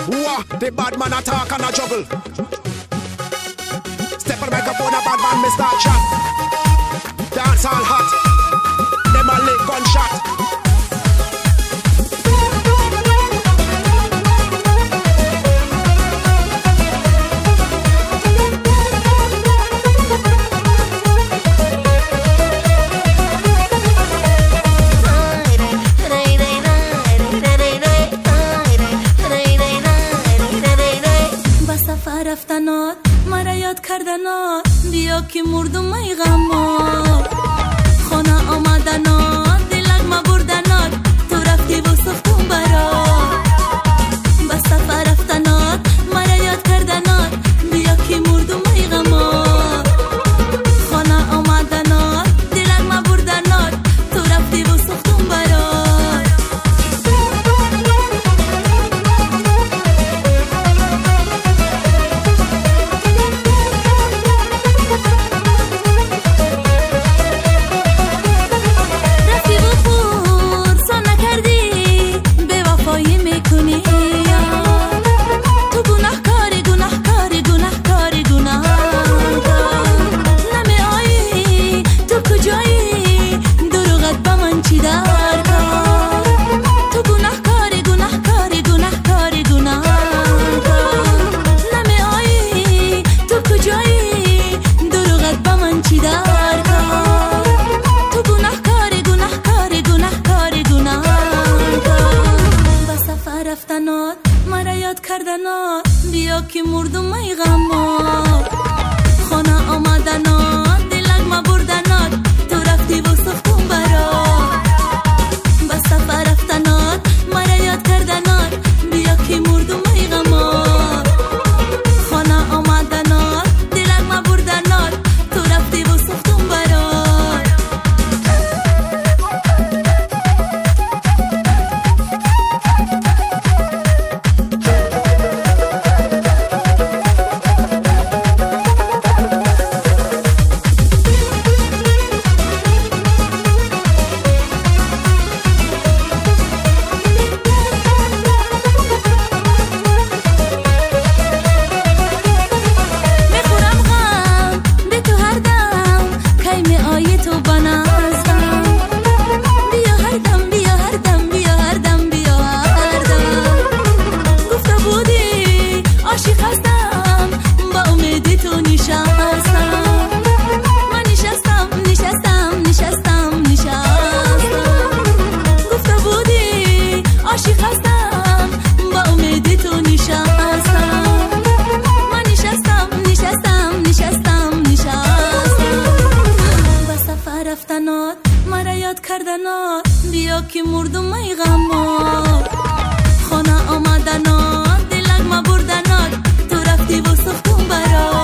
Wah, the bad man attack and a juggle. Step on the microphone, a bad man, me start chat. Dance all hot. Them a lick gunshot. رفتنات مرا یاد کردنات بیا که مردم ای غمات خانه آمدنات دلک ما بردنات تو رفتی و سختم برات با سفر رفتنات مرا یاد کردنات بیا که مردم ای غمات خانه آمدنات دلک ما بردنات تو رفتی و سختم برات رفتنات مرا یاد کردنات بیا که مردم ای غمات خانه آمدنات دلک ما بردنات تو رفتی و سختم برات با سفر رفتنات مرا یاد کردنات بیا که مردم ای غمات خانه آمدنات دلک ما بردنات تو رفتی و سختم برات رفتنات مرا یاد کردنات بیا که مردم ای غمات خانه آمدنات دلک ما بردنات تو رفتی و سختم برات